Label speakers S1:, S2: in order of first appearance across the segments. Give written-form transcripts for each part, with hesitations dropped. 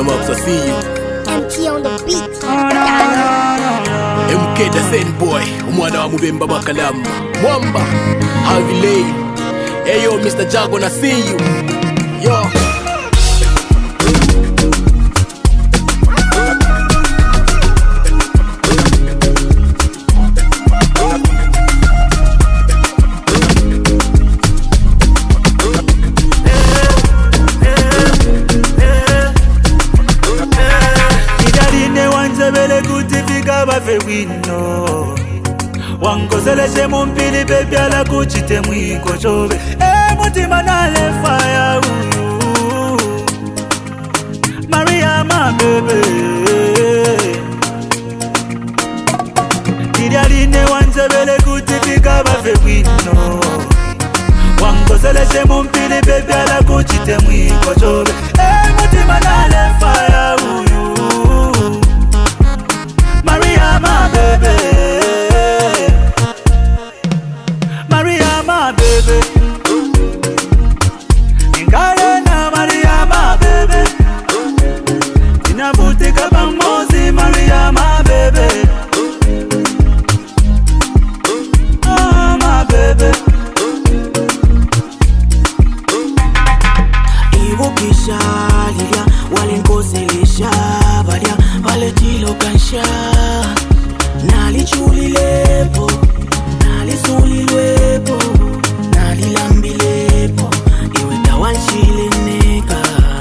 S1: Yo, Max, I see you.
S2: MT on the beat.
S1: MK the same boy. Umwana wa Mubemba Bakalamba. Mwamba. Harvey Lane. Hey yo, Mr. Jago, I see you. Yo.
S3: Wino wangozeleshe mumpili baby ala kuchite mwiko chobe mutima nale fire uyu Maria my baby Idaline wanzebele kutifika bafe wino wangozeleshe mumpili baby ala kuchite mwiko chobe mutima nale fire uyu Maria, my baby. Maria, my baby. Ingarena, Maria, my baby. Inabutika pamozi, Maria, my baby. Oh, my baby. Iwo kisha lilia, walinkoselisha balia, valetilo kansha. Nalichulilepo, nalisulilepo, nalilambilepo, iwe tawanshileneka.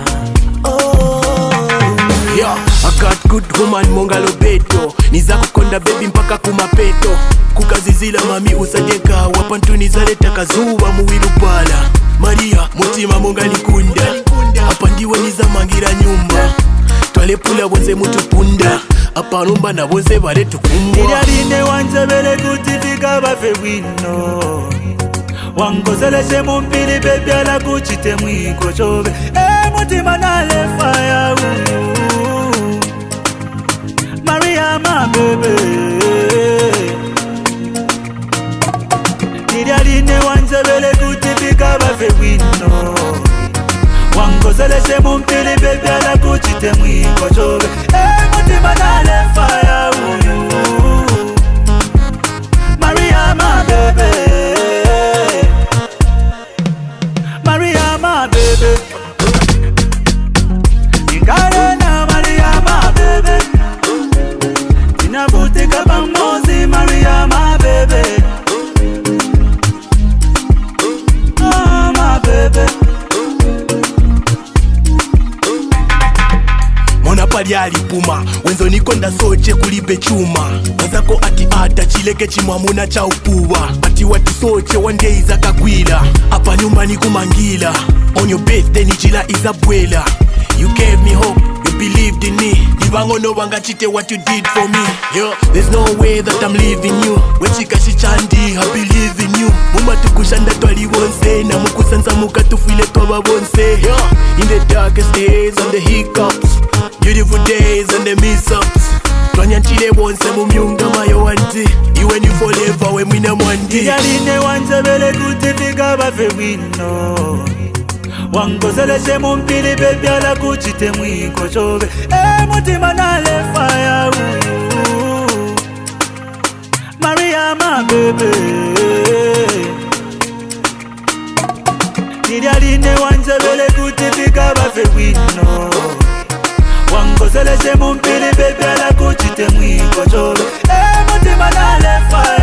S1: Yeah, I got good woman mongalo beto. Niza kukonda baby mpaka kumapeto. Kukazizila mami usadeka. Wapantu nizaleta kazuwa muwilu pala. Maria, mutima mongali kunda. Hapa ndiwe niza mangira nyumba. Twalepula wonze mutupunda. Apa numba na wonze vare tukumbwa.
S3: Idaline wanzebele kutifika bafe wino wangozeleshe mumpili baby ala kuchite mwiko chobe mutima nale fire uyu Maria my baby Idaline wanzebele kutifika bafe wino wangozeleshe mumpili baby ala kuchite mwiko chobe mutima nale fire uyu Maria my baby Maria my baby Ingarena Maria my baby Inabutika pamozi Maria my baby Oh my baby
S1: Pali alipuma wenzo nikonda soche kulibe chuma wazako ati ata chileke chimwamuna cha upuwa ati watu soche one day izakakwila apa nyumba ni kumangila on your birthday ni chila izabwela you gave me hope you believed in me Ibangono wangachite what you did for me yo there's no way that I'm leaving you wechikashi chandi I believe in you muma tukushanda twali wonse na mukusanza muka tufile twaba wonse yo in the darkest days and the hiccups beautiful days and the miss-ups Twanyantile wonse mumyunga mayo wanti iwe ni forever we mwina mwandi
S3: Idaline wanzebele kutifika bafe wino wangozeleshe mumpili baby ala kuchite mwiko chobe mutima nale fire uyu Maria my baby Idaline wanzebele kutifika bafe wino wangozeleshe mumpili baby ala kuchite mwiko chobe mutima nale fire